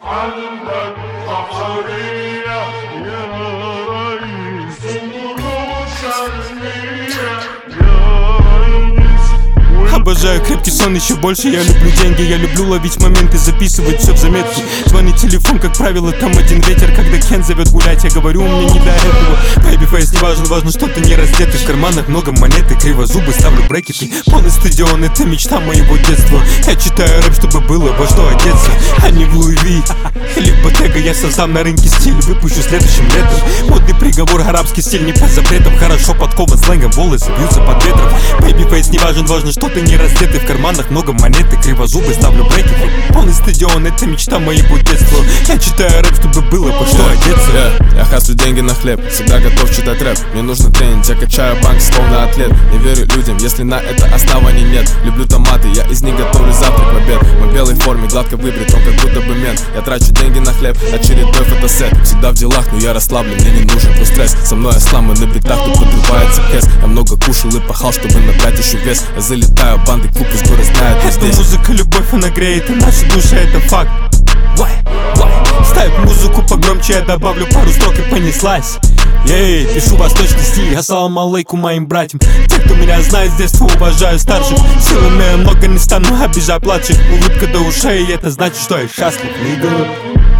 عندك بحرية يا ريس وشرقية يا ريس. Обожаю крепкий сон еще больше, я люблю деньги. Я люблю ловить моменты, записывать все в заметки. Звонит телефон, как правило, там один ветер. Когда Кен зовет гулять, я говорю, мне не до этого. Babyface, не важно, важно, что ты не раздетый. В карманах много монет и кривозубы, ставлю брекеты. Полный стадион, это мечта моего детства. Я читаю рэп, чтобы было во что одеться, а не в Луи Ви или в Bottega. Я создам на рынке стиль, выпущу следующим летом. Модный приговор, арабский стиль не по запретам. Хорошо подкован сленгом, волосы бьются под ветром. Babyface, не важен, важно, что ты не раздетый. В карманах много монет и кривозубы, ставлю брекеты. Полный стадион, это мечта моего детства. Я читаю рэп, чтобы было во что одеться. Я хаслю деньги на хлеб, всегда готов читать рэп. Мне нужно тренинг, я качаю банк, словно атлет. Не верю людям, если на это оснований нет. Люблю томаты, я из них готовлю завтрак в обед. В белой форме, гладко выбрит, он как будто бы мент. Я трачу деньги на хлеб, очередной фотосет. Всегда в делах, но я расслаблен, мне не нужен твой стресс. Со мной асламы на битах, тут подрубается кэс. Я много кушал и пахал, чтобы набрать еще вес. Я залетаю, банды, клуб из города знают, я здесь. Эта музыка, любовь, она греет, и наши души, это факт. Ставь музыку погромче, я добавлю пару строк и понеслась. Эй, пишу восточный стиль, ассалам алейкум моим братьям. Те, кто меня знает с детства, уважаю старших. Сил имею много, не стану обижать младших. Улыбка до ушей, это значит, что я счастлив, нигга.